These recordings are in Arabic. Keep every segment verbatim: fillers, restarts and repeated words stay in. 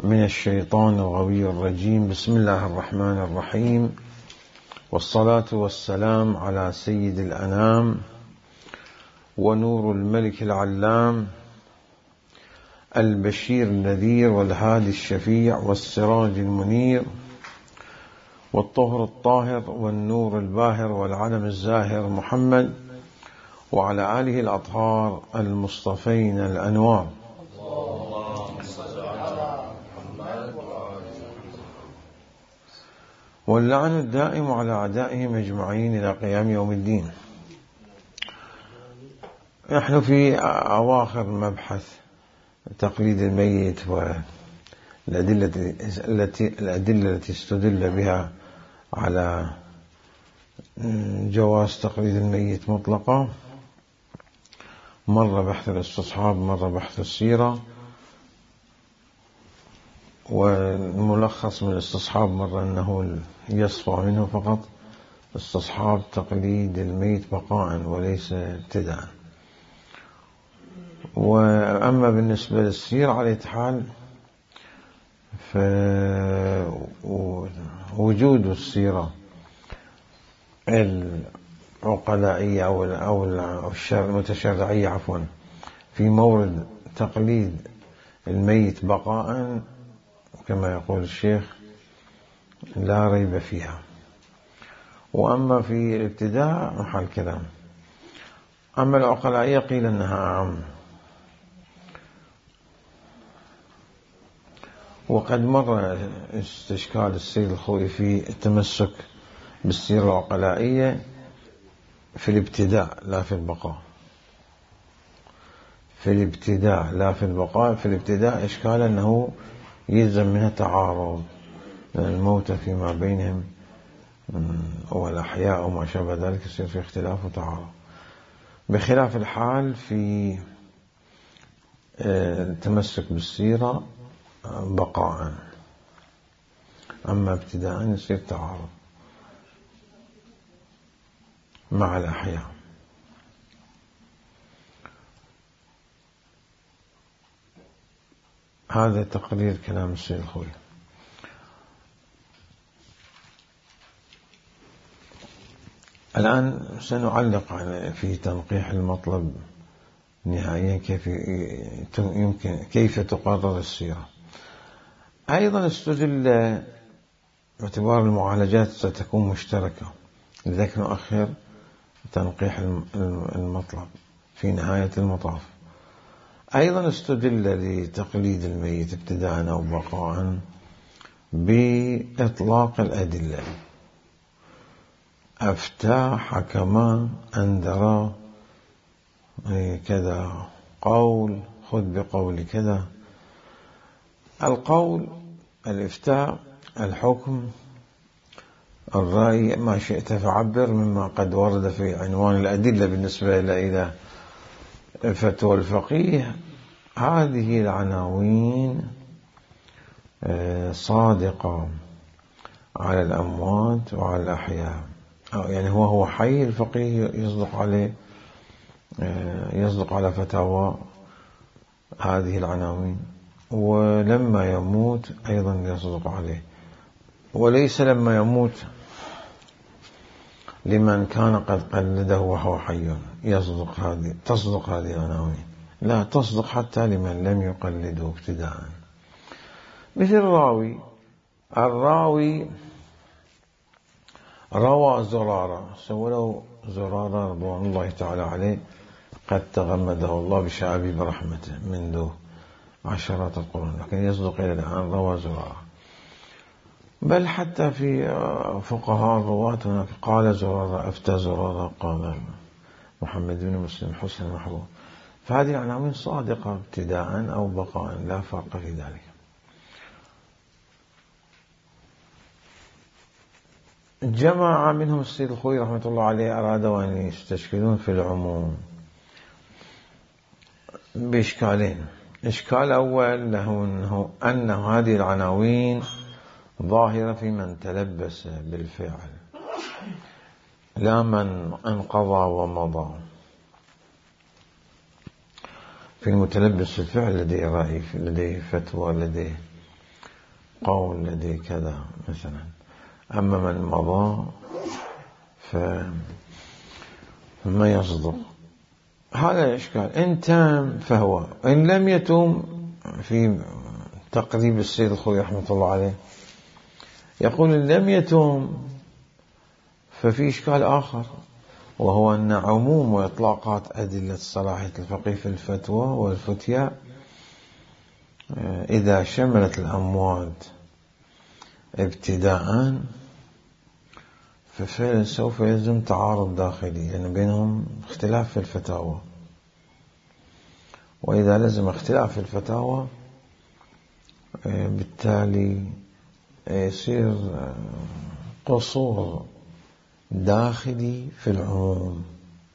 من الشيطان الغوي الرجيم. بسم الله الرحمن الرحيم، والصلاة والسلام على سيد الأنام ونور الملك العلام البشير النذير والهادي الشفيع والسراج المنير والطهر الطاهر والنور الباهر والعلم الزاهر محمد وعلى آله الأطهار المصطفين الأنوار. واللعن الدائم على أعدائهم أجمعين إلى قيام يوم الدين. نحن في أواخر مبحث تقليد الميت والأدلة التي الأدلة التي استدل بها على جواز تقليد الميت مطلقا. مرة بحث الاستصحاب، مرة بحث السيرة، والملخص من الاستصحاب مرة أنه يصفى منه فقط استصحاب تقليد الميت بقاء وليس ابتداء. وأما بالنسبة للسيرة على حال فوجود السيرة العقلائية أو المتشرعية عفوا في مورد تقليد الميت بقاء كما يقول الشيخ لا ريب فيها. وأما في الابتداء محل كلام. أما العقلائية قيل أنها أعم. وقد مر استشكال السيد الخوئي في التمسك بالسيرة العقلائية في الابتداء لا في البقاء. في الابتداء لا في البقاء. في الابتداء إشكال أنه يلزم منها تعارض الموتى فيما بينهم والأحياء وما شابه ذلك، يصير في اختلاف وتعارض، بخلاف الحال في التمسك بالسيرة بقاء. أما ابتداء يصير تعارض مع الأحياء. هذا تقرير كلام السيد الخوئي. الآن سنعلق في تنقيح المطلب نهائيا كيف يمكن كيف تقرر السيرة. أيضا استدل باعتبار المعالجات ستكون مشتركة، لذلك نؤخر تنقيح المطلب في نهاية المطاف. أيضا استدل لتقليد الميت ابتداء أو بقاء بإطلاق الأدلة. أفتى، حكما، أنذرا، كذا قول، خذ بقول كذا. القول، الإفتاء، الحكم، الرأي، ما شئت فعبر مما قد ورد في عنوان الأدلة بالنسبة إلى فتوى الفقيه. هذه العناوين صادقة على الأموات وعلى الأحياء. يعني هو هو حي الفقيه يصدق عليه يصدق على فتاوى هذه العناوين، ولما يموت أيضا يصدق عليه، وليس لما يموت لمن كان قد قلده وهو حي يصدق هذه تصدق هذه العناوين، لا تصدق حتى لمن لم يقلده ابتداء. مثل الراوي الراوي روى زرارة، سولوا زرارة رضوان الله تعالى عليه قد تغمده الله بشعبي برحمته منذ عشرات القرون، لكن يصدق إلى الآن روى زرارة. بل حتى في فقهاء الرواة هناك قال زرارة، أفتى زرارة، قال محمد بن مسلم، حسن محبوب. فهذه عناوين صادقة ابتداء أو بقاء، لا فرق في ذلك. جماعة منهم السيد الخوئي رحمة الله عليه أرادوا أن يستشكلون في العموم بإشكالين. إشكال أول له أنه, أنه هذه العناوين ظاهرة في من تلبس بالفعل لا من انقضى ومضى. في المتلبس بالفعل لديه رأي، لديه فتوى، لديه قول لدي كذا مثلا. أما من مضى فما يصدق. هذا الإشكال. إن تام فهو، إن لم يتم في تقريب السيد الخوي رحمة الله عليه يقول إن لم يتم ففي إشكال آخر، وهو أن عموم وإطلاقات أدلة صلاحية الفقيه في الفتوى والفتيا إذا شملت الأموات ابتداء ففعلا سوف يلزم تعارض داخلي، لأن يعني بينهم اختلاف في الفتاوى، وإذا لزم اختلاف في الفتاوى بالتالي يصير قصور داخلي في العموم.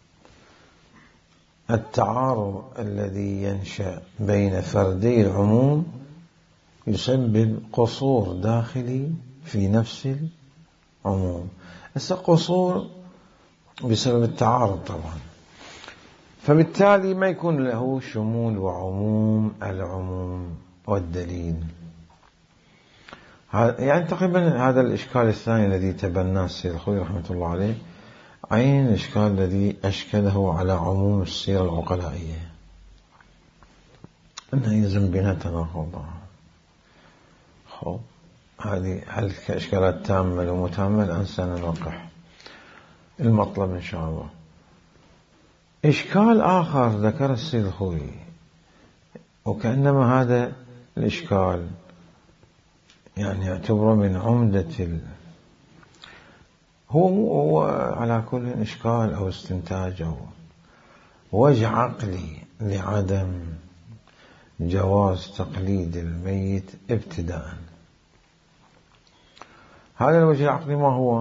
التعارض الذي ينشأ بين فردي العموم يسبب قصور داخلي في نفس العموم. هسه قصور بسبب التعارض طبعا، فبالتالي ما يكون له شمول وعموم العموم والدليل. يعني تقريبا هذا الإشكال الثاني الذي تبناه السيد الخوي رحمة الله عليه عين الإشكال الذي أشكله على عموم السيرة العقلائية، أنه يلزم بنا تناقض. خب هذه هل كإشكالات تامة ومتامة الآن سنناقح المطلب إن شاء الله. إشكال آخر ذكر السيد الخوي، وكأنما هذا الإشكال يعني يعتبر من عمدة ال... هو, هو على كل إشكال أو استنتاج أو وجه عقلي لعدم جواز تقليد الميت ابتداء. هذا الوجه العقلي ما هو؟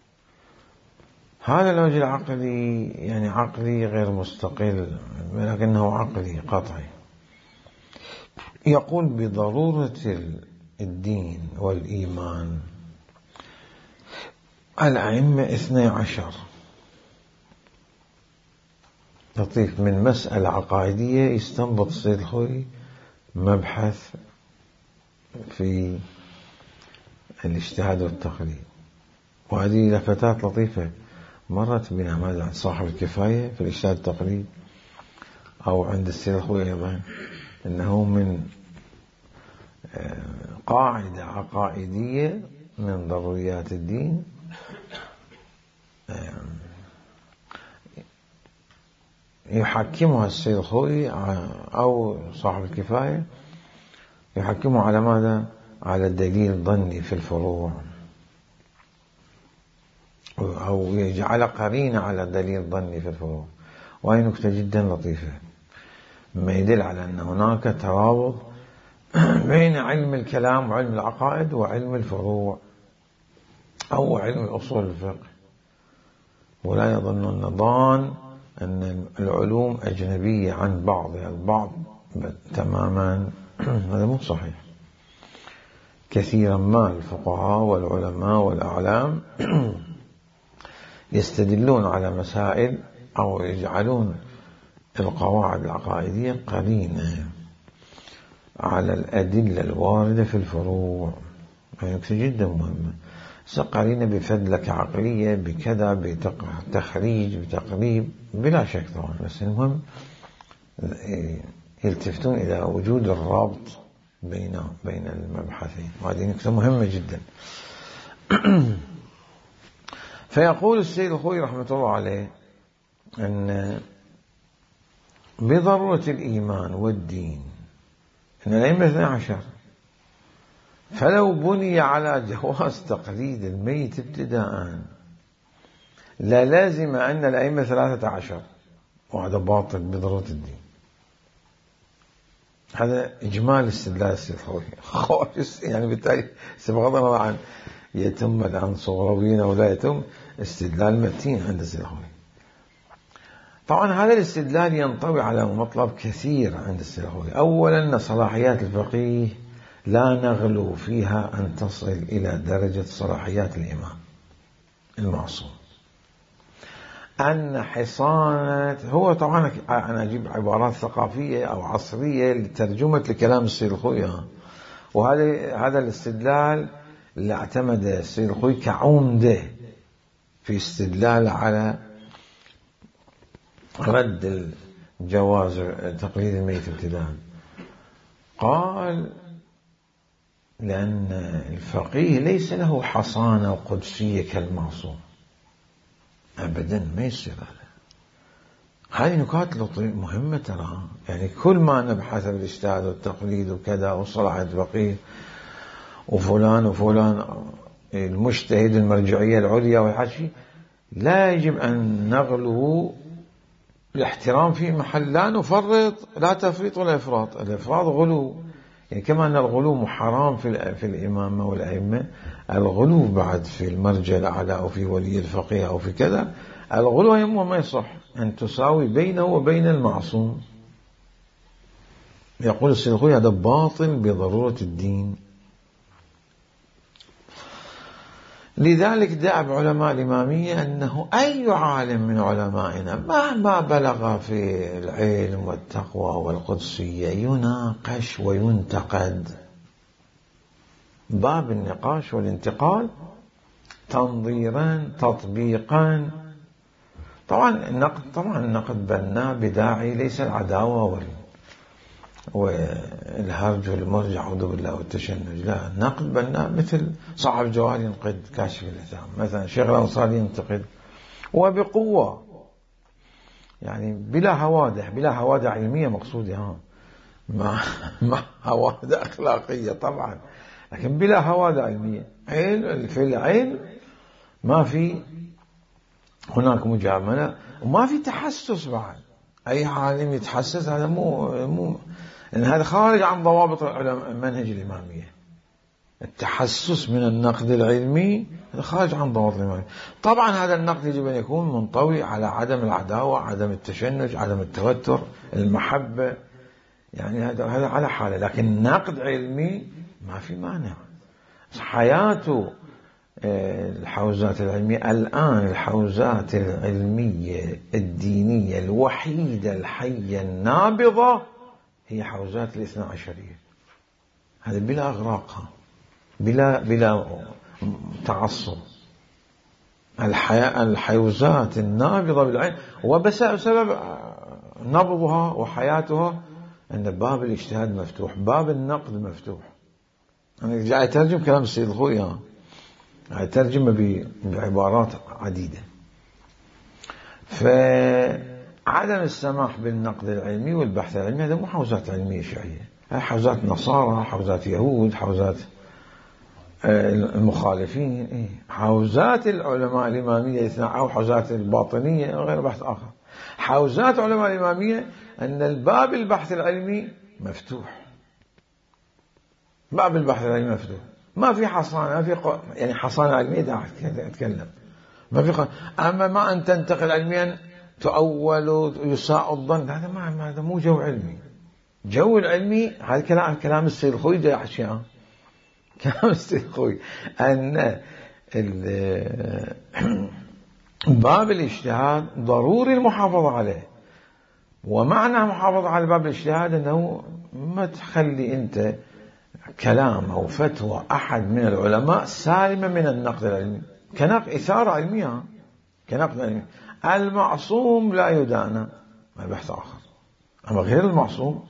هذا الوجه العقلي يعني عقلي غير مستقل، ولكنه عقلي قطعي، يقول بضرورة الدين والإيمان الأئمة اثني عشر. لطيف، من مسألة عقائدية يستنبط السيد الخوي مبحث في الاجتهاد والتقليد. وهذه لفتات لطيفة مرت بنا ماذا عند صاحب الكفاية في الاجتهاد والتقليد أو عند السيد الخوي أيضا، إنه من قاعدة عقائدية من ضروريات الدين يحكمها السيد الخوي أو صاحب الكفاية يحكمه على ماذا؟ على الدليل ظني في الفروع، أو يجعل قرينة على الدليل ظني في الفروع. وهي نكتة جدا لطيفة ما يدل على أن هناك ترابط بين علم الكلام وعلم العقائد وعلم الفروع أو علم أصول الفقه. ولا يظن النظان أن العلوم أجنبية عن بعضها البعض تماما، هذا مو صحيح. كثيرا ما الفقهاء والعلماء والأعلام يستدلون على مسائل أو يجعلون القواعد العقائدية قرينة على الأدلة الواردة في الفروع. يعني جدا مهمة. قرينة بفدلة عقلية بكذا بتخريج بتقريب بلا شك طبعا، بس المهم يلتفتون إلى وجود الرابط بين بين المبحثين، وهذه نقطة مهمة جدا. فيقول السيد الخوي رحمة الله عليه أن بضرورة الإيمان والدين أن الأئمة اثني عشر، فلو بني على جواز تقليد الميت ابتداء للازم أن الأئمة ثلاثة عشر، وهذا باطل بضرورة الدين. هذا إجمال استدلال السيد الخوي يعني بالتالي بغض النظر عن يتم الآن صغرويين أو لا يتم استدلال متين عند السيد الخوي. طبعا هذا الاستدلال ينطوي على مطلب كثير عند السيد الخوي. أولا أن صلاحيات الفقيه لا نغلو فيها أن تصل إلى درجة صلاحيات الإمام المعصوم. أن حصانة، هو طبعا أنا أجيب عبارات ثقافية أو عصرية لترجمة لكلام السيد الخوي، وهذا هذا الاستدلال اللي اعتمد السيد الخوئي كعمدة في استدلال على رد الجواز تقليد الميت ابتداء. قال لأن الفقيه ليس له حصانة قدسية كالمعصوم أبدا، ما يصير هذا. هذه نكات مهمة ترى، يعني كل ما نبحث بالاجتهاد والتقليد وكذا وصلاحية الفقيه وفلان وفلان المجتهد المرجعية العليا والحشي، لا يجب أن نغلو الاحترام في محل، لا نفرط، لا تفريط ولا إفراط. الإفراط غلو، يعني كما أن الغلو حرام في في الإمامة والأئمة، الغلو بعد في المرجع الأعلى أو في ولي الفقيه أو في كذا، الغلو يمه ما يصح أن تساوي بينه وبين المعصوم. يقول السيد الخوئي هذا باطل بضرورة الدين. لذلك دأب علماء الإمامية أنه أي عالم من علمائنا مهما بلغ في العلم والتقوى والقدسية يناقش وينتقد. باب النقاش والانتقال تنظيرا تطبيقا. طبعا النقد طبعا النقد بناء بداعي، ليس العداوة وال والهرج والمرجع أعوذ بالله والتشنج، لا، النقد بناء مثل صاحب جوال ينقد كاشف الإثام، مثلا شيخ الأنصاري ينتقد وبقوة، يعني بلا هوادح، بلا هوادح علمية مقصودة، ها ما ما هوادح أخلاقية طبعا، لكن بلا هوادح علمية. علم في العلم ما في هناك مجاملة وما في تحسس بعد. أي عالم يتحسس هذا مو مو إن هذا خارج عن ضوابط المنهج الإمامية. التحسس من النقد العلمي هذا خارج عن ضوابط الإمامية. طبعا هذا النقد يجب أن يكون منطوي على عدم العداوة، عدم التشنج، عدم التوتر، المحبة، يعني هذا هذا على حاله. لكن نقد علمي ما في مانع. حياته الحوزات العلمية الآن، الحوزات العلمية الدينية الوحيدة الحية النابضة هي حوزات الاثنى عشرية. هذا بلا أغراقها، بلا بلا تعصب. الحياة الحوزات النابضة بالعلم، وبسبب نبضها وحياتها أن باب الاجتهاد مفتوح، باب النقد مفتوح. أنا جاي أترجم كلام السيد الخوئي، ترجمة بعبارات عديدة. فعدم السماح بالنقد العلمي والبحث العلمي هذا مو حوزات علمية شيعية، هذه حوزات نصارى، حوزات يهود، حوزات المخالفين، حوزات العلماء الإمامية أو حوزات الباطنية غير بحث آخر. حوزات علماء الإمامية أن الباب البحث العلمي مفتوح، باب البحث العلمي مفتوح، ما في حصانة، ما في قو... يعني حصانة علمية أتكلم، ما في قو... أما ما أن تنتقل علميا تؤول ويساء الظن، هذا ما هذا مو جو علمي. جو العلمي هذا كلام كلام السيد الخوئي، ده أشياء كلام السيد الخوئي أن ال... باب الاجتهاد ضروري المحافظة عليه. ومعنى محافظة على باب الاجتهاد أنه ما تخلي أنت كلام أو فتوى أحد من العلماء سالمة من النقد العلمي، كنقد إثارة علمية، كنقد علمي. المعصوم لا يدانى، ما بحث آخر. أما غير المعصوم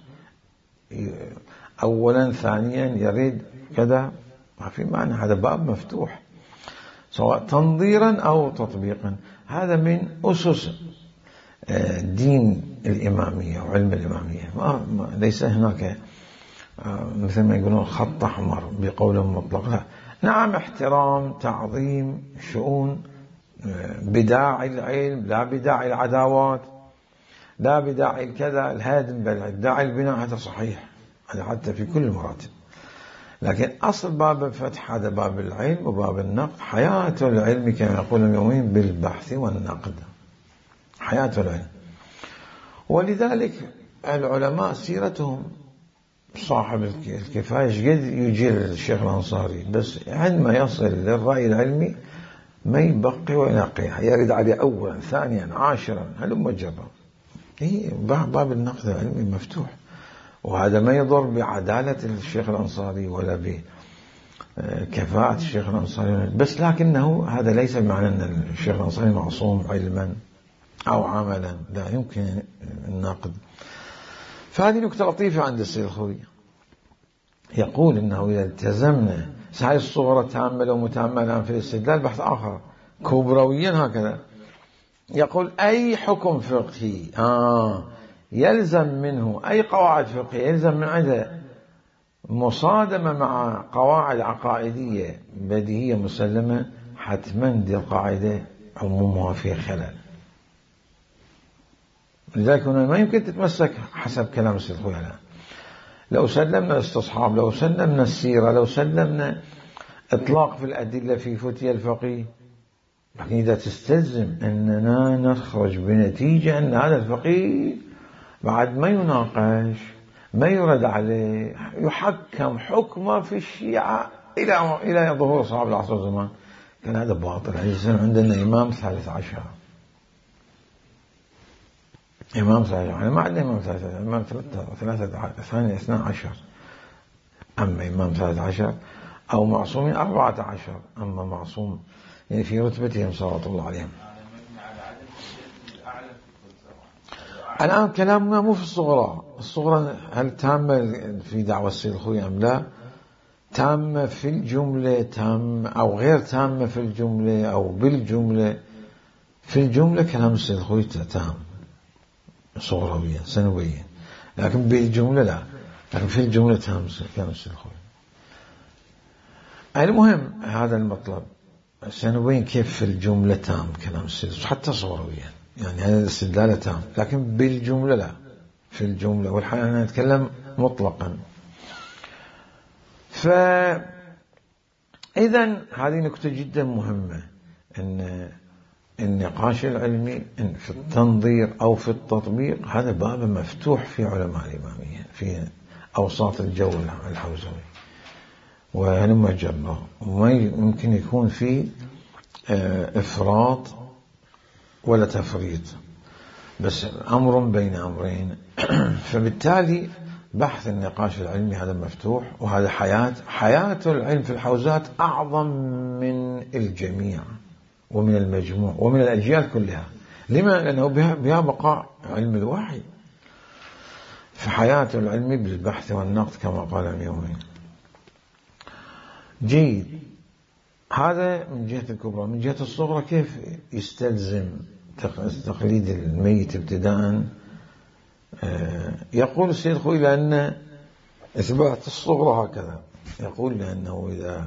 أولا ثانيا يريد كذا، ما في معنى، هذا باب مفتوح سواء تنظيرا أو تطبيقا. هذا من أسس دين الإمامية وعلم الإمامية. ما ليس هناك مثل ما يقولون خط أحمر بقول مطلق، لا. نعم احترام، تعظيم، شؤون، بداعي العلم، لا بداعي العداوات، لا بداعي الكذا الهادم، بل بداعي البناء، هذا صحيح، هذا حتى في كل المراتب. لكن أصل باب الفتح هذا باب العلم وباب النقد. حياة العلم كما يقول اليومين بالبحث والنقد، حياة العلم. ولذلك العلماء سيرتهم، صاحب الكفاية قد يجير الشيخ الأنصاري، بس عندما يصل للرأي العلمي ما يبقي وينقي، يرد عليه أولا ثانيا عاشرا هلما جرا. هي باب النقد العلمي مفتوح، وهذا ما يضر بعدالة الشيخ الأنصاري ولا بكفاءة الشيخ الأنصاري، بس لكنه هذا ليس بمعنى أن الشيخ الأنصاري معصوم علما أو عملا، لا يمكن النقد. فهذه نكتة لطيفة عند السيد الخوئي، يقول إنه إذا التزمنا هاي الصورة تاملة ومتأملة في الاستدلال بحث آخر كبرويا هكذا، يقول أي حكم فقهي آه يلزم منه أي قواعد فقهية يلزم من عنده مصادمة مع قواعد عقائدية بديهية مسلمة، حتما دي القاعدة عمومها في خلل. لذلك هنا ما يمكن تتمسك حسب كلام السيد الخوئي. لو سلمنا الاستصحاب، لو سلمنا السيرة، لو سلمنا إطلاق في الأدلة في فتية الفقيه، لكن إذا تستلزم أننا نخرج بنتيجة أن هذا الفقيه بعد ما يناقش، ما يرد عليه، يحكم حكمه في الشيعة إلى إلى ظهور صحاب العصر والزمان، كان هذا باطل. عندنا إمام ثالث عشر، إمام ثالث عشر، ما عندنا إمام ثالث عشر، إمام ثلاثة ثاني اثنى عشر، أما إمام ثالث عشر أو معصومين أربعة عشر، أما معصوم يعني في رتبتهم صلوات الله عليهم. الآن كلامنا مو في الصغرى، الصغرى هل تامة في دعوة السيد الخوئي أم لا، تامة في الجملة تام أو غير تامة في الجملة أو بالجملة. في الجملة كلام السيد الخوئي تام صغرويا سنويا، لكن بالجملة لا، لكن في الجملة تام كلام السيد الخوئي. المهم هذا المطلب سنويا كيف في الجملة تام كلام السيد حتى صغرويا، يعني هذا الاستدلال تام، لكن بالجملة لا، في الجملة. والحقيقة أنا أتكلم مطلقا. فإذا هذه نكتة جدا مهمة، أن النقاش العلمي في التنظير أو في التطبيق هذا باب مفتوح في علماء الإمامية في أوساط الجو الحوزوي، وهلما جرى، وما يمكن يكون في إفراط ولا تفريط، بس أمر بين أمرين. فبالتالي بحث النقاش العلمي هذا مفتوح، وهذا حياة حياة العلم في الحوزات أعظم من الجميع ومن المجموع ومن الأجيال كلها. لما؟ لأنه بها بقاء علم الوحي، فحياة العلم بالبحث والنقد كما قال اليومين. جيد، هذا من جهة الكبرى. من جهة الصغرى كيف يستلزم تقليد الميت ابتداء؟ يقول السيد الخوئي لأن إثبات الصغرى هكذا، يقول لأنه إذا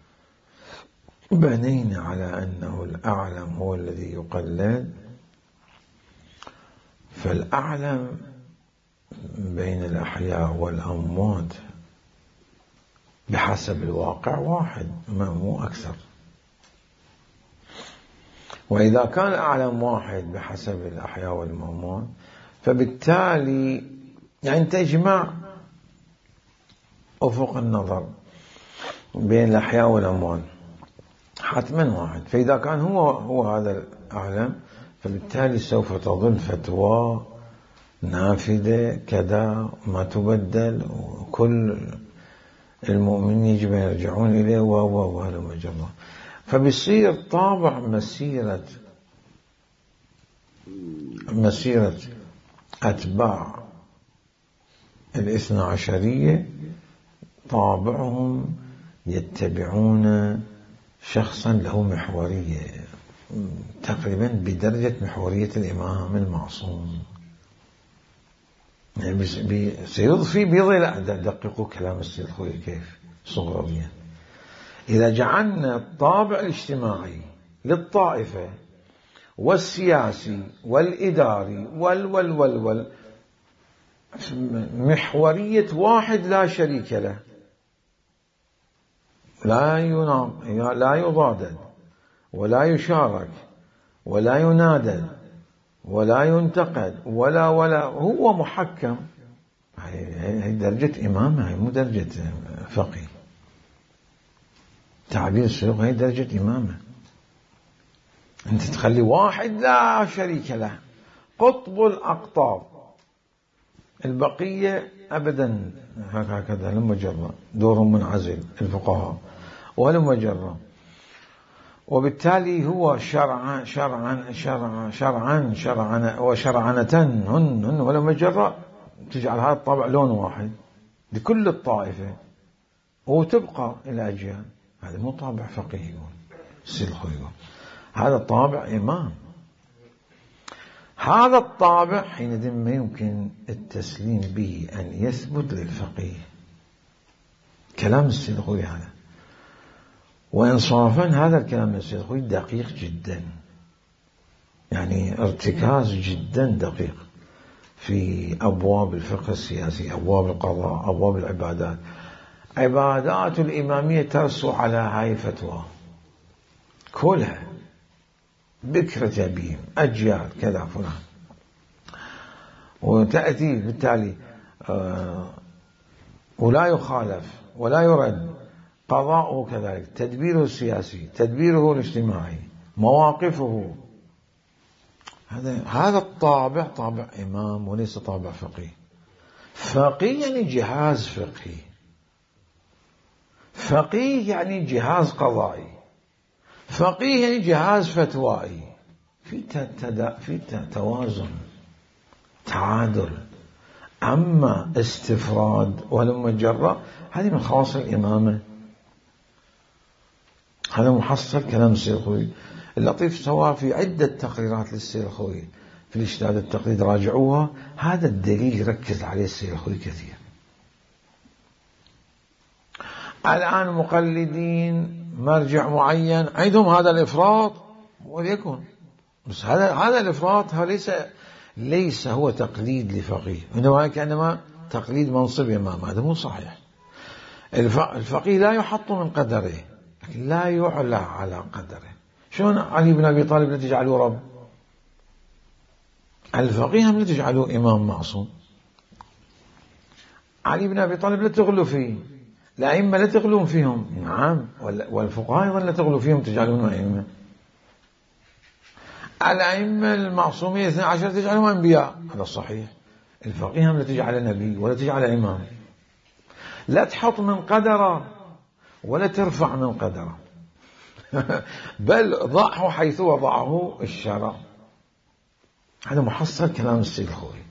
بنينا على أنه الأعلم هو الذي يقلد، فالأعلم بين الأحياء والأموات بحسب الواقع واحد، ما مو أكثر. وإذا كان الأعلم واحد بحسب الأحياء والأموات، فبالتالي يعني تجمع أفق النظر بين الأحياء والأموات حتما واحد. فإذا كان هو هو هذا الأعلم، فبالتالي سوف تظل فتوى نافذة كذا ما تبدل، وكل المؤمنين يجب أن يرجعون إليه وهذا مجرى. فبيصير طابع مسيرة مسيرة أتباع الاثنى عشرية، طابعهم يتبعون شخصا له محورية تقريبا بدرجة محورية الإمام المعصوم. يعني سيضفي بيضي دققوا كلام السيد الخوئي كيف صغريا. إذا جعلنا الطابع الاجتماعي للطائفة والسياسي والإداري وال وال وال وال محورية واحد لا شريك له، لا ينام لا يضادل ولا يشارك ولا ينادل ولا ينتقد ولا ولا هو محكم، هي درجة إمامة، هي مو درجة فقيه. تعبير السلوك هي درجة إمامة. أنت تخلي واحد لا شريك له قطب الأقطاب، البقية أبدا هكذا لما جرى دور منعزل الفقهاء ولما جرى. وبالتالي هو شرعا شرعا شرعا شرعا شرعا وشرعنة هن هن ولما جرى تجعل هذا الطابع لون واحد لكل الطائفة وتبقى إلى أجيال. هذا مو طابع فقهي يقول السيد الخوئي يقول هذا الطابع إمام. هذا الطابع حينئذ ما يمكن التسليم به أن يثبت للفقيه. كلام السيد الخوئي هذا وإنصافا هذا الكلام من السيد الخوئي دقيق جدا، يعني ارتكاز جدا دقيق في أبواب الفقه السياسي، أبواب القضاء، أبواب العبادات. عبادات الإمامية ترسو على هاي فتوى كلها بكرة بهم أجيال كذا فلان، وتأتي بالتالي آه ولا يخالف ولا يرد قضاؤه كذلك، تدبيره السياسي، تدبيره الاجتماعي، مواقفه. هذا هذا الطابع طابع إمام وليس طابع فقيه. فقيه يعني جهاز فقهي، فقيه يعني جهاز قضائي، فقيه يعني جهاز فتوائي، في تدا في توازن تعادل. أما استفراد ولما جرى هذه من خواص الإمامة. هذا محصل كلام السيد الخوئي اللطيف، سواء في عدة تقريرات للسيد الخوئي في الاجتهاد التقليد راجعوها. هذا الدليل يركز عليه السيد الخوئي كثير. الآن مقلدين مرجع معين عندهم هذا الإفراط وليكن، بس هذا هذا الإفراط ليس ليس هو تقليد لفقيه، إنما كأنما تقليد منصب إمام. هذا مو صحيح. الفقيه لا يحط من قدره، لا يعلى على قدره. شلون علي بن أبي طالب لا تجعلوه رب؟ الفقيه هم لا تجعلوه إمام معصوم. علي بن أبي طالب لا تغلوا فيه، الأئمة لا تغلون فيهم، نعم، والفقهاء أيضا لا تغلوا فيهم تجعلون أئمة. الأئمة المعصومية اثنى عشر تجعلهم أنبياء، هذا صحيح. الفقيه هم لا تجعل نبي ولا تجعل إمام. لا تحط من قدره ولا ترفع من قدره بل ضعه حيث وضعه الشرع. هذا محصل كلام السيد الخوئي.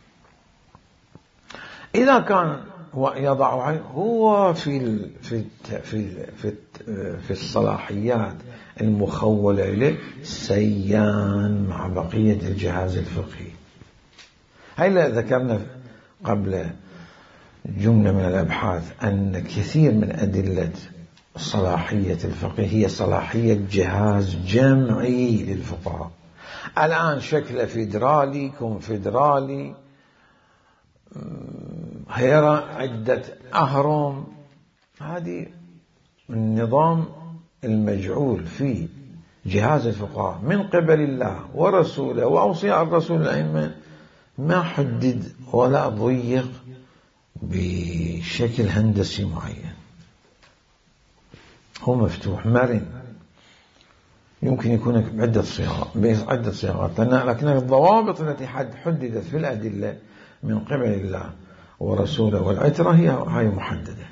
إذا كان يضعه هو في في في في في الصلاحيات المخولة له سيان مع بقية الجهاز الفقهي. هيلا ذكرنا قبل جملة من الأبحاث أن كثير من أدلة صلاحية الفقه هي صلاحية جهاز جمعي للفقهاء. الآن شكل فيدرالي كونفدرالي هيرا عدة أهرم، هذه النظام المجعول في جهاز الفقهاء من قبل الله ورسوله وأوصياء الرسول الأئمة ما حدد ولا ضيق بشكل هندسي معين، هو مفتوح مرن، يمكن يكون بعدة صيغات بعدة صيغات، لكن الضوابط التي حددت في الأدلة من قبل الله ورسوله والعترة هي هاي محددة.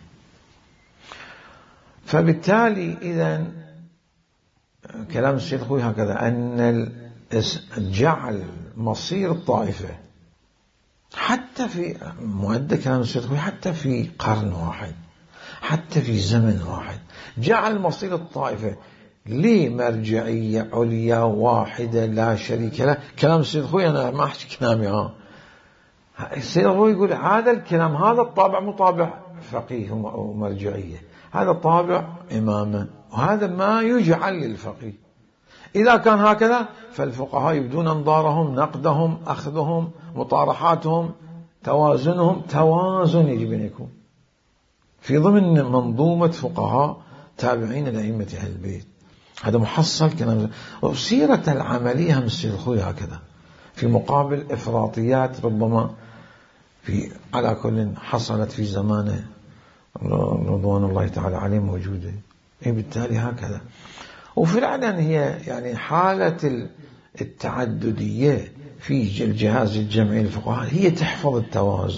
فبالتالي إذن كلام السيد الخوئي هكذا أن جعل مصير الطائفة حتى في مؤدى كلام السيد الخوئي حتى في قرن واحد، حتى في زمن واحد، جعل مصير الطائفة لمرجعية عليا واحدة لا شريك له. كلام السيد الخوئي أنا ما أحكي كلامي ها السيد الخوئي يقول هذا الكلام هذا الطابع مو طابع فقيه ومرجعية، هذا طابع إمامة، وهذا ما يجعل للفقيه. إذا كان هكذا فالفقهاء يبدون انظارهم، نقدهم، أخذهم، مطارحاتهم، توازنهم، توازن يجب أن يكون في ضمن منظومة فقهاء تابعين لأئمة أهل البيت. هذا محصل كلام. وسيرة العملية من السيد الخوئي هكذا في مقابل إفراطيات ربما في على كل حصلت في زمانه رضوان الله تعالى عليه موجودة. بالتالي هكذا. وفي العلن هي يعني حالة التعددية في الجهاز الجمعي للفقهاء هي تحفظ التوازن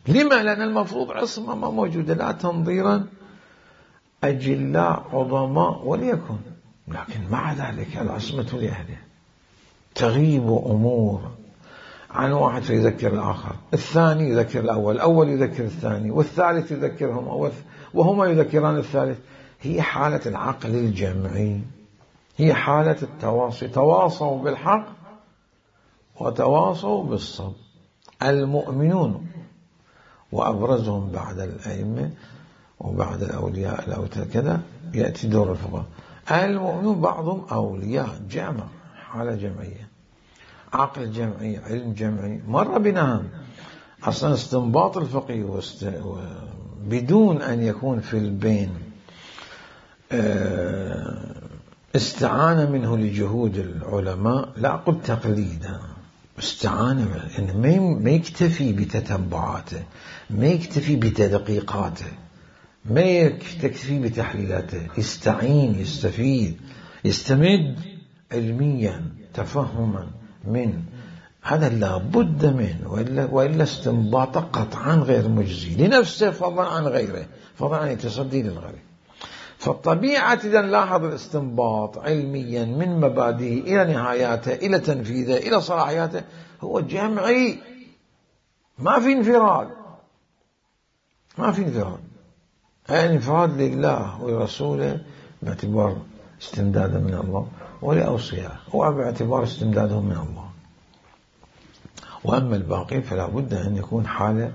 لما؟ لأن المفروض عصمة ما موجودة، لا تنظيرا أجلاء عظماء وليكن، لكن مع ذلك العصمة لأهله. تغيب أمور عن واحد فيذكر الآخر، الثاني يذكر الأول، الأول يذكر الثاني، والثالث يذكرهم وهما يذكران الثالث. هي حالة العقل الجمعي، هي حالة التواصي، تواصوا بالحق وتواصوا بالصبر. المؤمنون وأبرزهم بعد الأئمة وبعد الأولياء الأوتاد كذا يأتي دور الفقهاء. المؤمنون بعضهم أولياء جمع، حالة جمعية، عقل جمعي، علم جمعي. مر بنا أصلا استنباط الفقه واست... بدون أن يكون في البين استعانة منه لجهود العلماء، لا أقول تقليدا، استعانة، إن ما يكتفي بتتبعاته، ما يكتفي بتدقيقاته، ما يكتفي بتحليلاته، يستعين، يستفيد، يستمد علميا تفهما من هذا، لا بد منه، وإلا, وإلا استنباط قطعا غير مجزي لنفسه فضلا عن غيره، فضلا عن يتصدي للغير. فالطبيعة إذا نلاحظ الاستنباط علميا من مبادئه إلى نهاياته إلى تنفيذه إلى صلاحياته هو جمعي، ما في انفراد، ما في انفراد. أي انفراد لله ولرسوله باعتبار استمداده من الله، ولأوصيائه هو باعتبار استمدادهم من الله. وأما الباقي فلا بد أن يكون حالة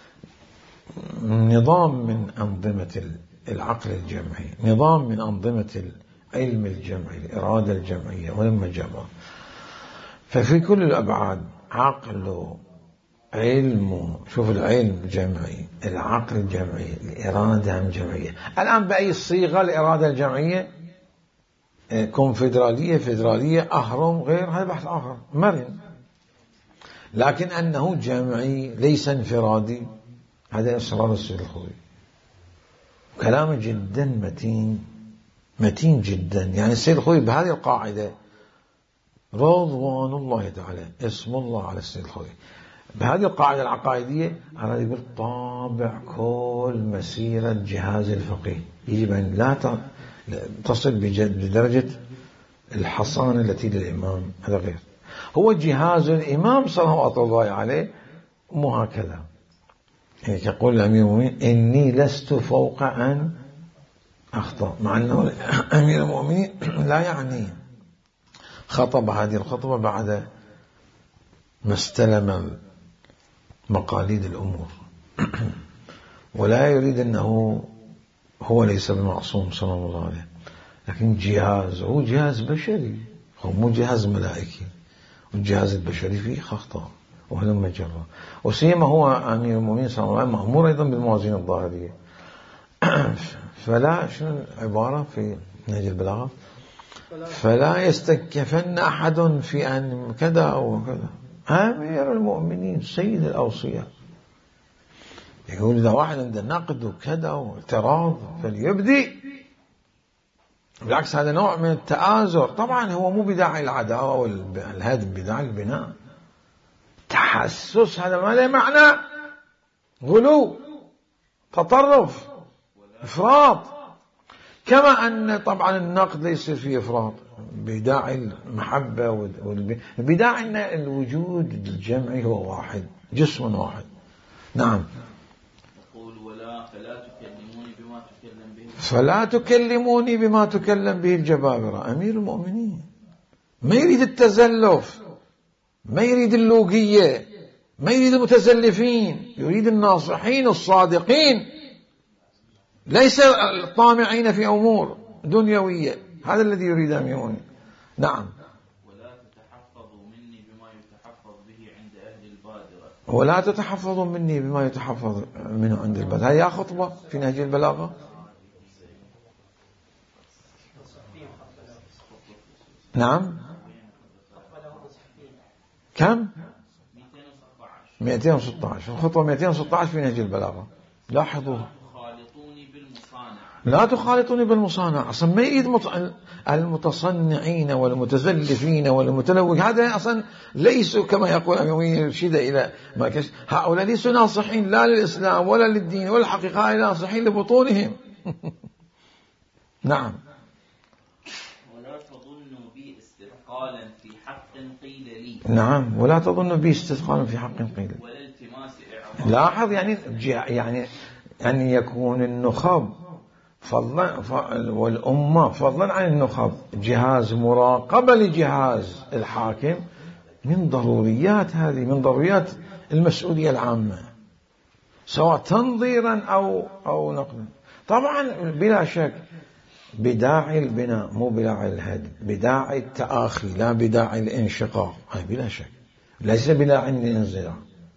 نظام من أنظمة العقل الجمعي، نظام من أنظمة العلم الجمعي، الإرادة الجمعية ولما جمع. ففي كل الأبعاد، عقل، علم، شوف العلم جمعي، العقل الجمعي، الإرادة الجمعية. الآن بأي صيغة الإرادة الجمعية؟ كونفدرالية، فدرالية، أهرم، غير، هذا بحث آخر مرن، لكن أنه جمعي ليس انفرادي هذا إصرار السيد الخوئي. كلامه جدا متين، متين جدا. يعني السيد الخوئي بهذه القاعدة رضوان الله تعالى اسم الله على السيد الخوئي، بهذه القاعدة العقائدية أنا يقول طابع كل مسيرة جهاز الفقيه، يجب أن لا تصل بدرجة الحصانة التي للإمام، هذا غير. هو جهاز الإمام صلوات الله عليه مو هكذا. يقول الأمير المؤمنين إني لست فوق أن أخطأ، مع أنه أمير المؤمنين لا يعني خطب هذه الخطبة بعد ما استلم مقاليد الأمور ولا يريد أنه هو ليس بمعصوم صلى الله عليه، لكن جهاز، هو جهاز بشري، هو مو جهاز ملائكي، والجهاز البشري فيه خطأ وهلم جرى. وسيما هو أمير المؤمنين صلى الله عليه وسلم مأمور أيضا بالموازين الظاهرية. فلا، شنو العبارة في نهج البلاغة؟ فلا يستكفن أحد في أن كذا وكذا. أمير المؤمنين سيد الأوصياء يقول إذا واحد عنده نقد وكذا واعتراض فليبدي، بالعكس هذا نوع من التآزر. طبعا هو مو بداعي العداوة والهدم، بداعي البناء. تحسس هذا ما له معنى، غلو، تطرف، إفراط. كما أن طبعا النقد ليس فيه إفراط، بداعي المحبة، بداعي أن الوجود الجمعي هو واحد، جسم واحد. نعم. يقول ولا فلا تكلموني بما تكلم به فلا تكلموني بما تكلم به الجبابرة. أمير المؤمنين ما يريد التزلف، ما يريد اللوقية، ما يريد المتزلفين، يريد الناصحين الصادقين، ليس الطامعين في أمور دنيوية. هذا الذي يريد أمير المؤمنين. نعم. ولا تتحفظوا مني بما يتحفظ به عند أهل البادرة. ولا تتحفظوا مني بما يتحفظ منه عند البادرة. هذه خطبة في نهج البلاغة. نعم. كم؟ مئتين وستة عشر. الخطوة مئتين وستة عشر في نهج البلاغة. لاحظوا لا تخالطوني بالمصانع. أصلا ما يريد المتصنعين والمتزلفين والمتلوج، هذا أصلا ليسوا كما يقول أموي يرشد إلى ما كش، هؤلاء ليسوا ناصحين لا للإسلام ولا للدين ولا الحقيقة، ناصحين لبطونهم. نعم. ولا تظن بي استثقالا في حق قيل لي. نعم، ولا تظن بي استثقالا في حق قيل لي. ولا التماس إعظام. لاحظ يعني يعني أن يكون النخب فضلا والأمة فضلا عن النخب جهاز مراقبة لجهاز الحاكم، من ضروريات هذه، من ضروريات المسؤولية العامة، سواء تنظيرا أو أو نقلا. طبعا بلا شك بداعي البناء مو بداعي الهدم، بداعي التآخي لا بداعي الانشقاق، هاي بلا شك، ليس بداعي الانزلاق.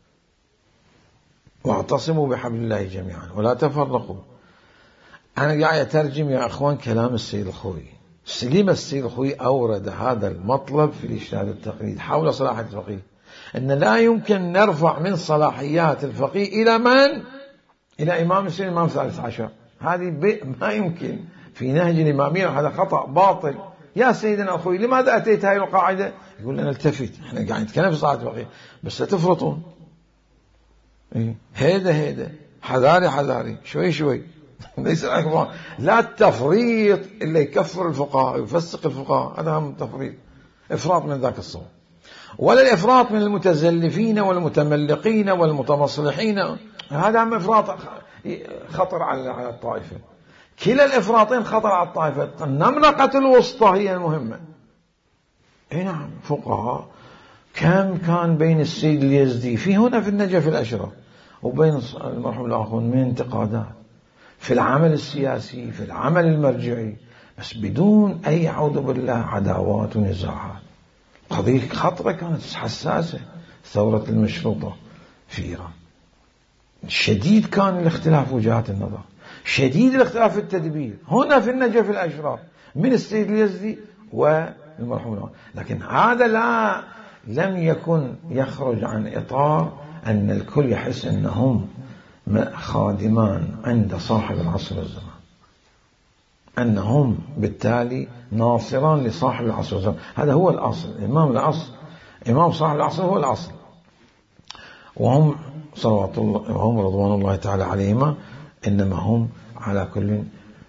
واعتصموا بحبل الله جميعا ولا تفرقوا. أنا قاعد أترجم يا أخوان كلام السيد الخوئي. سليم السيد الخوئي أورد هذا المطلب في الإجتهاد التقليد حول صلاحية الفقيه، أن لا يمكن نرفع من صلاحيات الفقيه إلى من؟ إلى إمام السنة الإمام الثالث عشر. هذه ما يمكن في نهج الإمامية، وهذا خطأ باطل. يا سيدنا الخوئي لماذا أتيت هذه القاعدة؟ يقول لنا التفت، احنا قاعد نتكلم في صلاحية الفقيه بس لا تفرطون. إيه؟ هيدا هيدا حذاري حذاري شوي شوي. ليس الأكبر، لا التفريط اللي يكفر الفقهاء ويفسق الفقهاء، هذا هم تفريط، إفراط من ذاك الصوب. ولا الإفراط من المتزلفين والمتملقين والمتمصلحين، هذا هم إفراط خطر على الطائفة. كلا الإفراطين خطر على الطائفة. النمرقة الوسطى هي المهمة. اي نعم، فقهاء كم كان بين السيد اليزدي في هنا في النجف الأشرف وبين المرحوم الآخون من انتقادات في العمل السياسي، في العمل المرجعي، بس بدون أي عوذ بالله عداوات ونزاعات. قضية خطرة كانت حساسة، ثورة المشروطة في إيران، شديد كان الاختلاف وجهات النظر، شديد الاختلاف في التدبير هنا في النجف الأشرف من السيد اليزدي والمرحوم الآخون. لكن هذا لا لم يكن يخرج عن إطار أن الكل يحس أنهم خادمان عند صاحب العصر والزمان، أنهم بالتالي ناصران لصاحب العصر والزمان. هذا هو الأصل. إمام العصر، إمام صاحب العصر هو الأصل، وهم صلوات الله وهم رضوان الله تعالى عليهما إنما هم على كل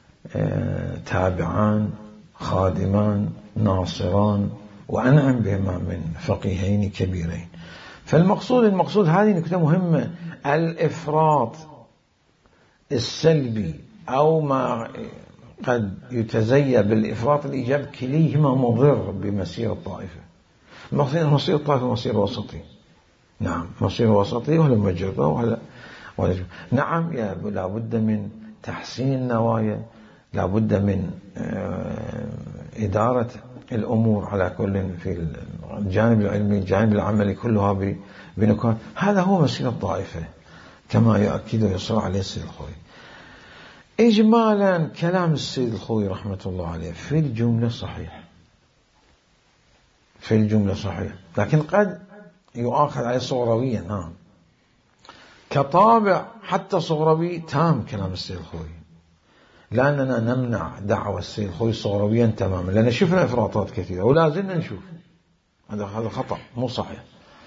تابعان خادمان ناصران، وأنعم بهما من فقيهين كبيرين. فالمقصود المقصود هذه نكتة مهمة، الإفراط السلبي أو ما قد يتزيى بالإفراط الإيجابي كليهما مضر بمسير الطائفة. مصير الطائفة مصير وسطي، نعم مصير وسطي، ولا مجرد ولا ولا نعم. لا بد من تحسين النوايا، لا بد من إدارة الأمور على كل في الجانب العلمي الجانب العملي كلها بنكات. هذا هو مسير الطائفة كما يؤكد ويصر عليه السيد الخوئي. إجمالا كلام السيد الخوئي رحمة الله عليه في الجملة صحيح، في الجملة صحيح، لكن قد يؤخذ عليه صغرويا. نعم، كطابع حتى صغروي تام كلام السيد الخوئي، لأننا نمنع دعوة السيد الخوئي صغرويا تماما، لأن شفنا إفراطات كثيرة ولا زلنا نشوف. هذا هذا خطأ مو صحيح،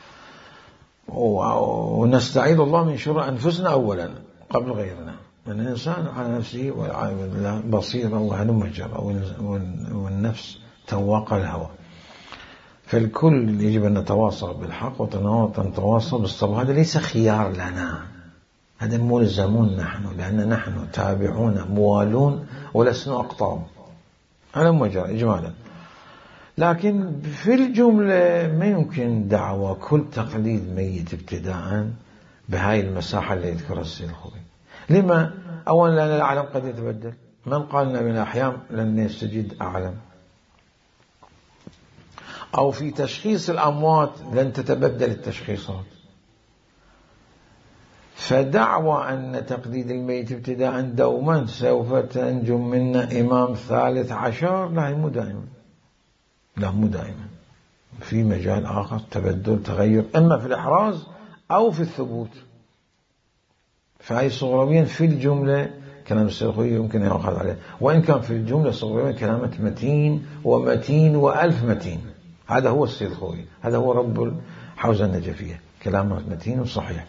ونستعيذ الله من شر أنفسنا أولا قبل غيرنا. أن الإنسان على نفسه والعياذ بالله بصيرة وهلم جرى، والنفس تواق الهوى. فالكل يجب أن نتواصل بالحق ونتواصل بالصبر. هذا ليس خيار لنا، هذا ملزمون نحن، لأن نحن تابعون موالون ولسنا أقطاب. هذا مجرى إجمالا. لكن في الجملة ما يمكن دعوة كل تقليد ميت ابتداء بهاي المساحة اللي يذكرها السيد الخوئي. لما؟ أولا لأن العالم قد يتبدل. من قال لنا من الأحيان لن يستجد أعلم، أو في تشخيص الأموات لن تتبدل التشخيصات. فدعوى أن تقليد الميت ابتداء دوما سوف تنجم منا إمام ثالث عشر، لا مو دائما، لا مو دائما، في مجال آخر تبدل تغير، إما في الإحراز أو في الثبوت. فهي صغرويا في الجملة كلام السيد الخوئي يمكن أن يأخذ عليه، وإن كان في الجملة الصغيرة كلامة متين ومتين وألف متين. هذا هو السيد الخوئي، هذا هو رب الحوزة النجفية، كلامه متين وصحيح،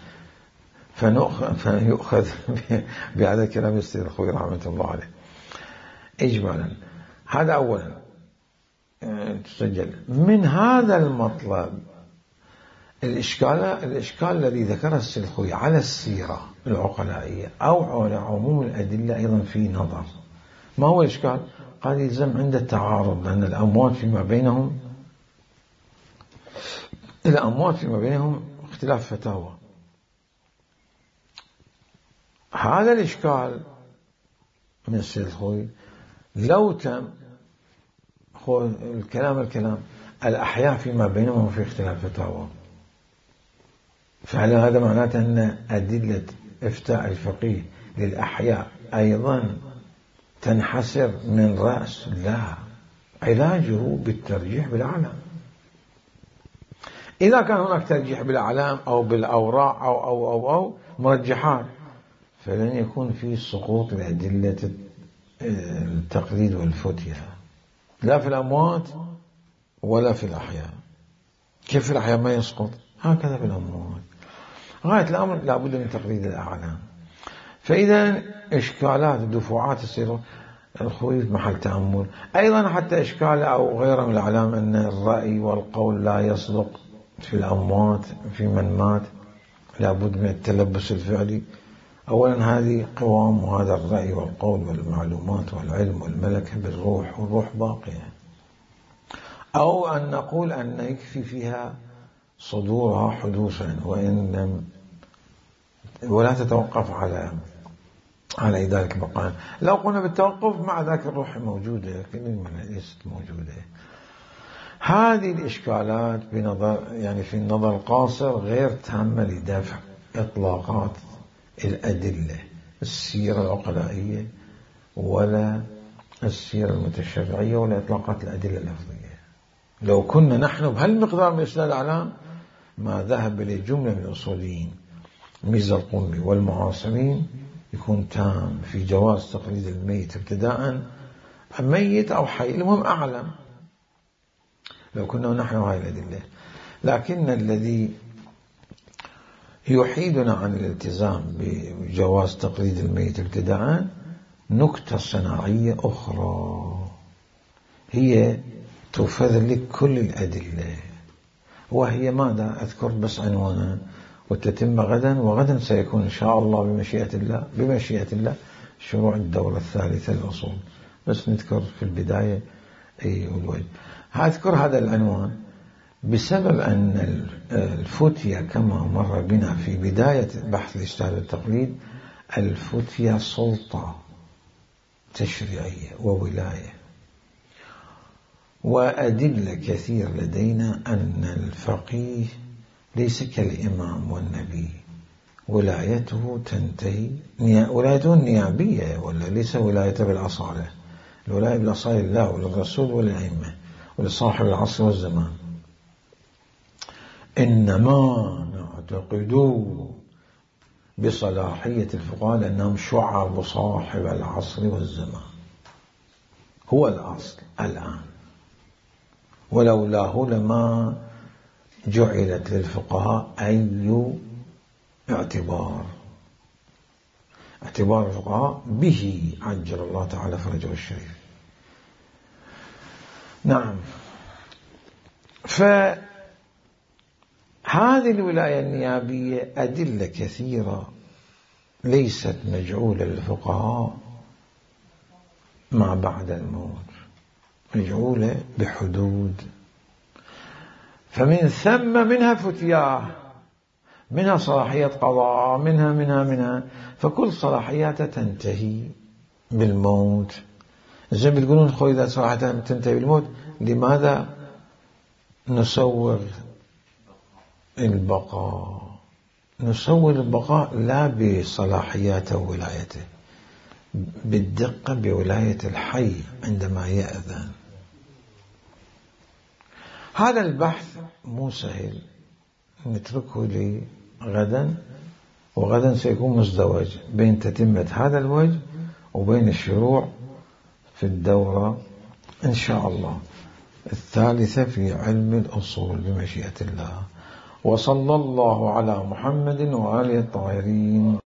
فيؤخذ بهذا كلام السيد الخوئي رحمة الله عليه. إجمالا هذا أولا تسجل. من هذا المطلب الإشكال الإشكال الذي ذكره السيد الخوئي على السيرة العقلائية أو على عموم الأدلة أيضا في نظر. ما هو الإشكال؟ قال يلزم عند التعارض، لأن الأموات فيما بينهم الأموات فيما بينهم اختلاف فتاوى. هذا الإشكال من السيد الخوئي لو تم الكلام الكلام الأحياء فيما بينهم في اختلاف فتاوى، فعلى هذا معناته أن أدلة إفتاء الفقيه للأحياء أيضا تنحسر من رأس؟ لا، علاجه بالترجيح بالأعلام. إذا كان هناك ترجيح بالأعلام أو بالأوراق أو أو أو أو مرجحات، فلن يكون في سقوط لأدلة التقليد والفتية، لا في الأموات ولا في الأحياء. كيف في الأحياء ما يسقط؟ هكذا في الأموات. غاية الأمر لابد من تقليد الأعلام. فإذا إشكالات ودفوعات السيرة الخوئي محل تأمل. أيضا حتى إشكال أو غيره من الأعلام أن الرأي والقول لا يصدق في الأموات، في من مات لابد من التلبس الفعلي. أولا هذه قوام، وهذا الرأي والقول والمعلومات والعلم والملكة بالروح، والروح باقية. أو أن نقول أن يكفي فيها صدورها حدوثا وإن لم ولا تتوقف على على ذلك بقاء. لو قلنا بالتوقف مع ذاك الروح موجودة لكن ليست موجودة. هذه الإشكالات بنظر يعني في النظر القاصر غير تامة لدفع إطلاقات الأدلة السيرة العقلائية ولا السيرة المتشرعية ولا إطلاقات الأدلة اللفظية. لو كنا نحن بهالمقدار من إسناد الأعلام ما ذهب إليه جملة من الأصوليين ميزة القمي والمعاصرين يكون تام في جواز تقليد الميت ابتداء، ميت أو حي، المهم أعلم لو كنا نحن هاي الأدلة. لكن الذي يحيدنا عن الالتزام بجواز تقليد الميت ابتداء نكتة صناعية أخرى، هي تفذلك كل الأدلة، وهي ماذا؟ أذكر بس عنوانا وتتم غدا، وغدا سيكون إن شاء الله بمشيئة الله بمشيئة الله شروع الدورة الثالثة للأصول. بس نذكر في البداية أي الوجه. هذكر هذا العنوان بسبب أن الفتية كما مر بنا في بداية بحث الاجتهاد والتقليد، الفتية سلطة تشريعية وولاية، وأدلة كثير لدينا أن الفقيه ليس كالإمام والنبي، ولايته تنتهي ولايته النيابية، ولا ليس ولايته بالأصالة. الولاية بالأصالة لله وللرسول وللأئمة ولصاحب العصر والزمان. إنما نعتقد بصلاحية الفقهاء لأنهم شعب صاحب العصر والزمان، هو الأصل الآن، ولولاه لما جعلت للفقهاء أي اعتبار. اعتبار الفقهاء به عجل الله تعالى فرجه الشريف. نعم. فهذه الولاية النيابية أدلة كثيرة ليست مجعولة للفقهاء ما بعد الموت، مجعولة بحدود، فمن ثم منها فتياه، منها صلاحية قضاء، منها منها منها فكل صلاحياتها تنتهي بالموت. زي ما تقولون خو إذا صلاحياتها تنتهي بالموت، لماذا نسوغ البقاء؟ نسوغ البقاء لا بصلاحياته وولايته، بالدقة بولاية الحي عندما يأذن. هذا البحث مو سهل، نتركه لغدا، وغدا سيكون مزدوج بين تتمة هذا الوجه وبين الشروع في الدورة إن شاء الله الثالثة في علم الأصول بمشيئة الله. وصلى الله على محمد وآله الطاهرين.